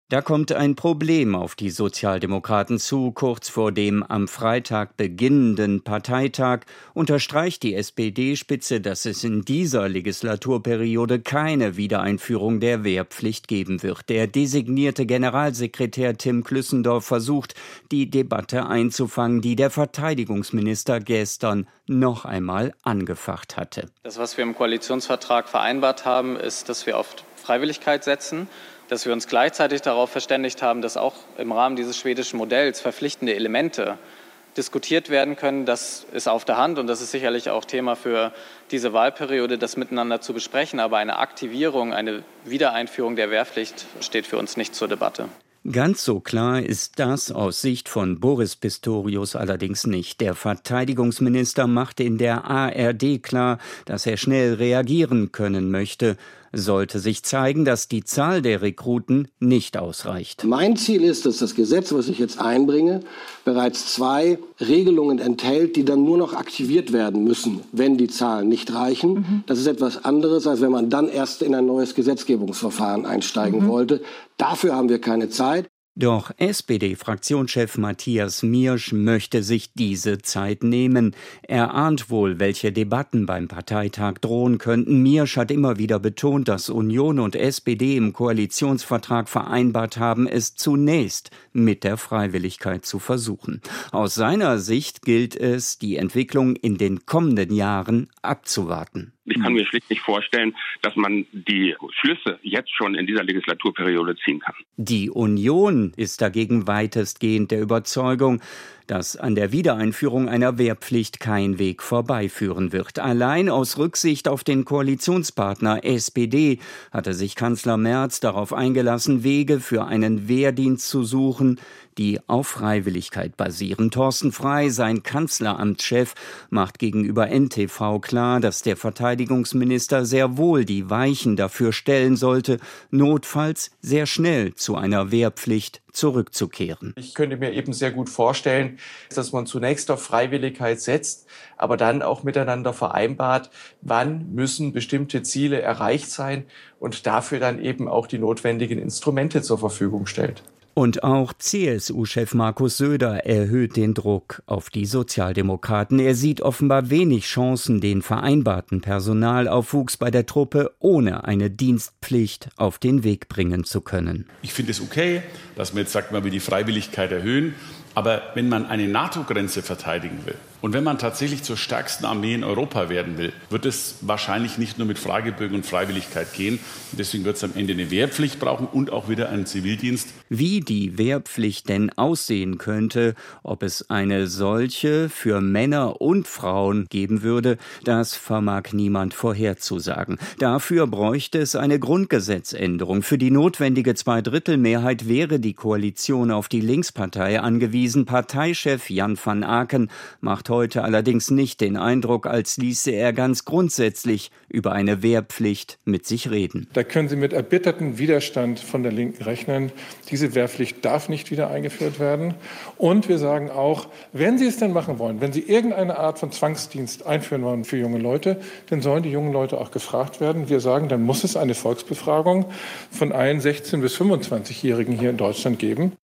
Da kommt ein Problem auf die Sozialdemokraten zu. Kurz vor dem am Freitag beginnenden Parteitag unterstreicht die SPD-Spitze, dass es in dieser Legislaturperiode keine Wiedereinführung der Wehrpflicht geben wird. Der designierte Generalsekretär Tim Klüssendorf versucht, die Debatte einzufangen, die der Verteidigungsminister gestern noch einmal angefacht hatte. Das, was wir im Koalitionsvertrag vereinbart haben, ist, dass wir auf Freiwilligkeit setzen, dass wir uns gleichzeitig darauf verständigt haben, dass auch im Rahmen dieses schwedischen Modells verpflichtende Elemente diskutiert werden können. Das ist auf der Hand und das ist sicherlich auch Thema für diese Wahlperiode, das miteinander zu besprechen. Aber eine Aktivierung, eine Wiedereinführung der Wehrpflicht steht für uns nicht zur Debatte. Ganz so klar ist das aus Sicht von Boris Pistorius allerdings nicht. Der Verteidigungsminister machte in der ARD klar, dass er schnell reagieren können möchte. Sollte sich zeigen, dass die Zahl der Rekruten nicht ausreicht. Mein Ziel ist, dass das Gesetz, was ich jetzt einbringe, bereits 2 Regelungen enthält, die dann nur noch aktiviert werden müssen, wenn die Zahlen nicht reichen. Das ist etwas anderes, als wenn man dann erst in ein neues Gesetzgebungsverfahren einsteigen wollte. Dafür haben wir keine Zeit. Doch SPD-Fraktionschef Matthias Miersch möchte sich diese Zeit nehmen. Er ahnt wohl, welche Debatten beim Parteitag drohen könnten. Miersch hat immer wieder betont, dass Union und SPD im Koalitionsvertrag vereinbart haben, es zunächst mit der Freiwilligkeit zu versuchen. Aus seiner Sicht gilt es, die Entwicklung in den kommenden Jahren abzuwarten. Ich kann mir schlicht nicht vorstellen, dass man die Schlüsse jetzt schon in dieser Legislaturperiode ziehen kann. Die Union ist dagegen weitestgehend der Überzeugung, dass an der Wiedereinführung einer Wehrpflicht kein Weg vorbeiführen wird. Allein aus Rücksicht auf den Koalitionspartner SPD hatte sich Kanzler Merz darauf eingelassen, Wege für einen Wehrdienst zu suchen, die auf Freiwilligkeit basieren. Thorsten Frey, sein Kanzleramtschef, macht gegenüber NTV klar, dass der Verteidigungsminister sehr wohl die Weichen dafür stellen sollte, notfalls sehr schnell zu einer Wehrpflicht zurückzukehren. Ich könnte mir eben sehr gut vorstellen, dass man zunächst auf Freiwilligkeit setzt, aber dann auch miteinander vereinbart, wann müssen bestimmte Ziele erreicht sein und dafür dann eben auch die notwendigen Instrumente zur Verfügung stellt. Und auch CSU-Chef Markus Söder erhöht den Druck auf die Sozialdemokraten. Er sieht offenbar wenig Chancen, den vereinbarten Personalaufwuchs bei der Truppe ohne eine Dienstpflicht auf den Weg bringen zu können. Ich finde es okay, dass man jetzt sagt, man will die Freiwilligkeit erhöhen. Aber wenn man eine NATO-Grenze verteidigen will und wenn man tatsächlich zur stärksten Armee in Europa werden will, wird es wahrscheinlich nicht nur mit Fragebögen und Freiwilligkeit gehen. Und deswegen wird es am Ende eine Wehrpflicht brauchen und auch wieder einen Zivildienst. Wie die Wehrpflicht denn aussehen könnte, ob es eine solche für Männer und Frauen geben würde, das vermag niemand vorherzusagen. Dafür bräuchte es eine Grundgesetzänderung. Für die notwendige Zweidrittelmehrheit wäre die Koalition auf die Linkspartei angewiesen. Parteichef Jan van Aken macht heute allerdings nicht den Eindruck, als ließe er ganz grundsätzlich über eine Wehrpflicht mit sich reden. Da können Sie mit erbittertem Widerstand von der Linken rechnen. Diese Wehrpflicht darf nicht wieder eingeführt werden. Und wir sagen auch, wenn Sie es denn machen wollen, wenn Sie irgendeine Art von Zwangsdienst einführen wollen für junge Leute, dann sollen die jungen Leute auch gefragt werden. Wir sagen, dann muss es eine Volksbefragung von allen 16- bis 25-Jährigen hier in Deutschland geben.